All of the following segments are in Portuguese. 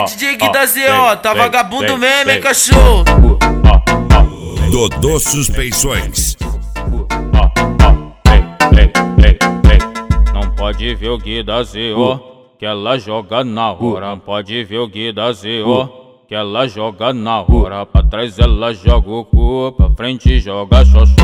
DJ Gui da ZO, tá vagabundo mesmo, hein, cachorro? Dodô Suspeições. Não pode ver o Gui da ZO, que ela joga na hora. Pode ver o Gui da ZO, que ela joga na hora. Pra trás ela joga o cu, pra frente joga xoxota.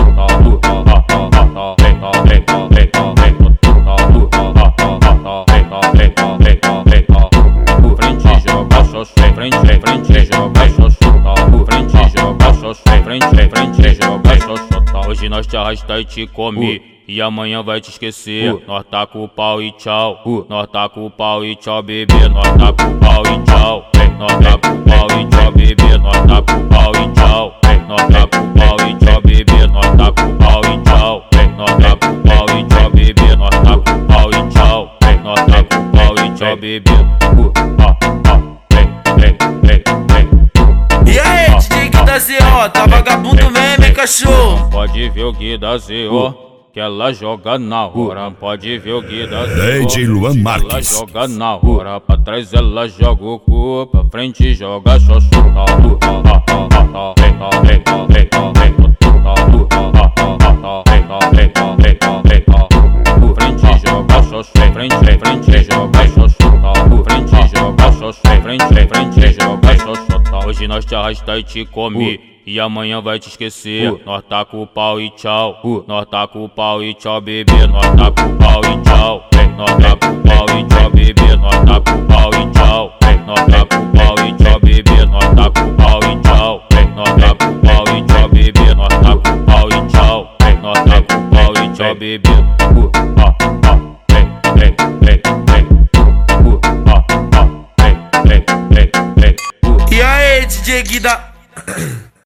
Frente joga xoxota, frente joga xoxota. Frente joga xoxota, frente joga xoxota. Hoje nós te arrasta e te come, e amanhã vai te esquecer. Nós tá com o pau e tchau. Nós tá com o pau e tchau, bebê. Nós tá com o pau e tchau. Nós tá com o pau e tchau, bebê. Nós tá com o pau e tchau. Nós tá com o pau e tchau, bebê. Nós tá com o pau e tchau. Nós tá com o pau e tchau, bebê. Nós tá com o pau e tchau. Nós tá com o pau e tchau, bebê. E aí, DJ Gui da ZO, tá vagabundo mesmo, hein, cachorro? Pode ver o Gui da ZO, que ela joga na hora. Pode ver o Gui da ZO, DJ Luan Marques. ela joga na hora. Pra trás ela joga o cu, pra frente joga xoxota. Frente joga xoxota, frente joga xoxota. Frente joga xoxota, frente joga xoxota. Hoje nós te arrasta e te come, e amanhã vai te esquecer. Nós tá com o pau e tchau. Nós tá com o pau e tchau, bebê. Nós tá com o pau e tchau. Nós tá com o pau e tchau, bebê. Nós tá com o pau e tchau. Nós tá com o pau e tchau, bebê. Nós tá com o pau e tchau. Nós tá com o pau e tchau, bebê. Nós tá com o pau e tchau. Nós tá com o pau e tchau, bebê. E aí, DJ Gui da...